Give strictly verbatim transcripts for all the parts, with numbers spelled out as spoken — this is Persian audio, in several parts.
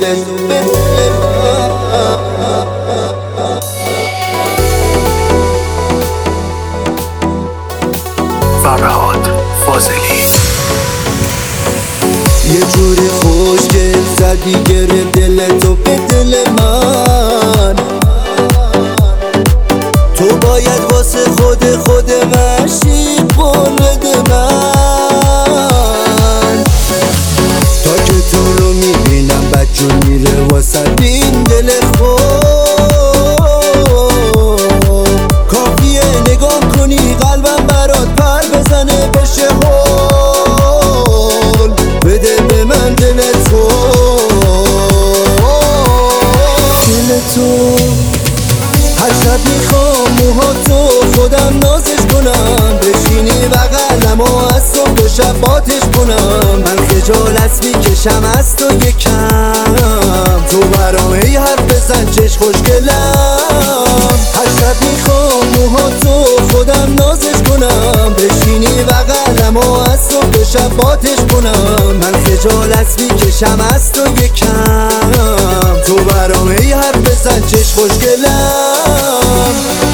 دلت به دل من. فرهاد فاضلی یه جوری خوشگل زدی گرفت دلتو به دل من. تو باید واسه خود خود مشی بولد من. تا که تو رو میبینم بدجور میره واسه این دل خود. کافیه نگاه کنی قلبم برات پر بزنه بشه هول. بده به من دل تو، دل تو. هر شب میخوام موهاتو خودم نازش کنم، بشینی بغلم و از صبح و شب باتش کنم. من خجالت میکشم از تو یکم، تو برام ای حرف بزن چش خوشگلم. هر شب میخوام موهاتو خودم نازش کنم، بشینی بغلم و از صبح و شب باتش کنم. من خجالت میکشم از تو یکم، تو برام ای حرف بزن چش خوشگلم.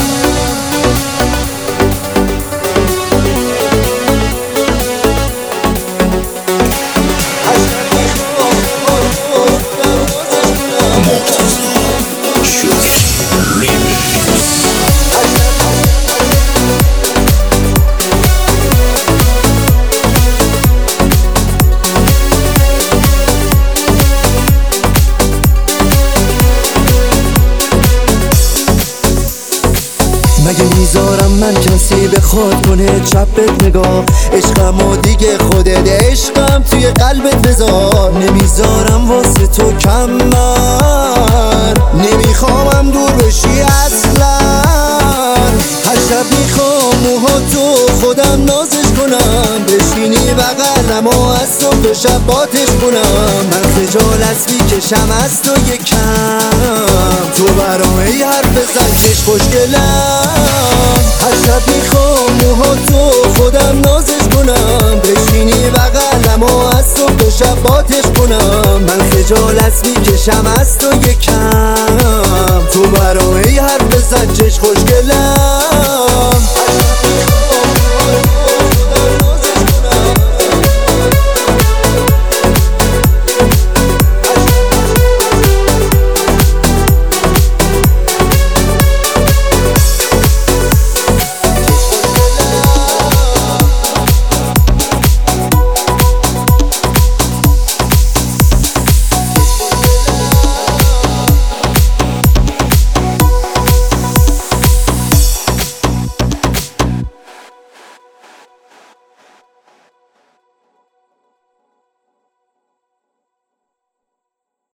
مگه میذارم من کسی بخواد کنه چپت نگاه؟ عشقم و دیگه خودت عشقم توی قلبت بذار. نمیذارم واسه تو کم من، نمیخوامم دور بشی اصلا. هر شب میخوام موهاتو خودم نازش کنم، بشینی بغلم و از صبح و شب باتش کنم. من خجالت میکشم از تو یکم، تو برام ای حرف بزن چش خوشگلم. هر شب میخوام موهاتو خودم نازش کنم، بشینی بغلم و از صبح و شب باتش کنم. من خجالت میکشم از تو یکم،